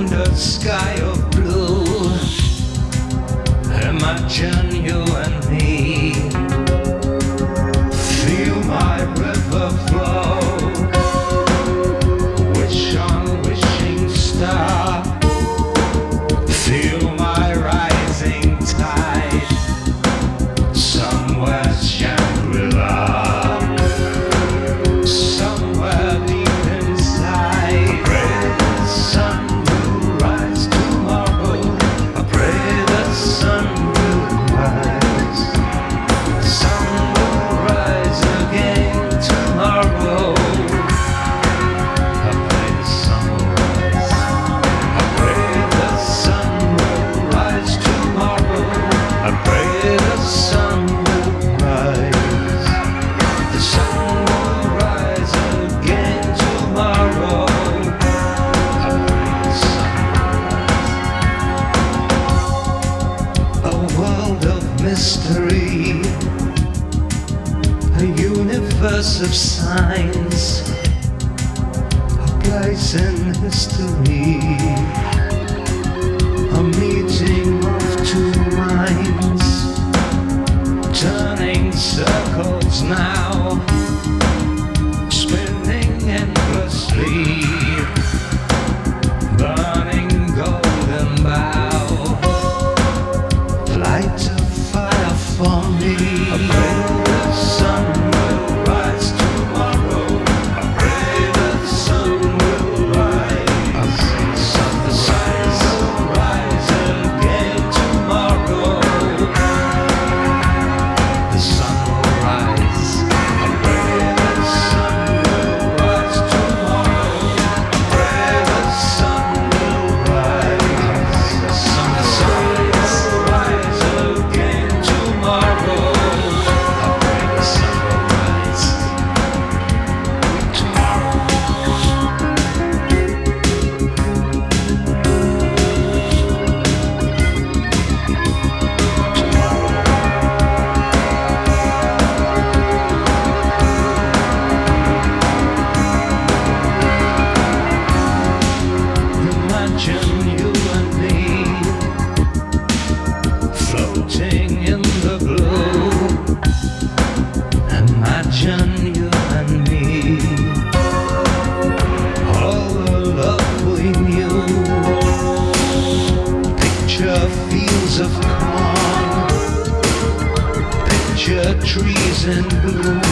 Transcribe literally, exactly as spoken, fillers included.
the sky of blue. Imagine you and me. Feel my river flow. Wish on wishing star. Feel my rising tide. Somewhere Shangri-La. Somewhere deep inside. I pray the sun will rise tomorrow. I pray the sun will rise. The sun will rise again tomorrow. I pray the sun will rise. I pray the sun will rise tomorrow. I pray the sun will rise. The sun will rise again tomorrow. I pray the sun will rise. A world of mystery, a universe of signs, a place in history, a meeting of two minds, turning circles now, spinning endlessly, burning golden bow, light a fire for me. I pray the sun will rise tomorrow. I pray the sun will rise. The sun will rise again tomorrow. The sun will rise. I pray the sun will rise tomorrow. I pray the sun will rise. The sun, the sun will rise again tomorrow. I pray the sun will rise tomorrow. Imagine you and me floating in the blue. Imagine you and me, all the love we knew. Picture fields of corn, picture trees in bloom.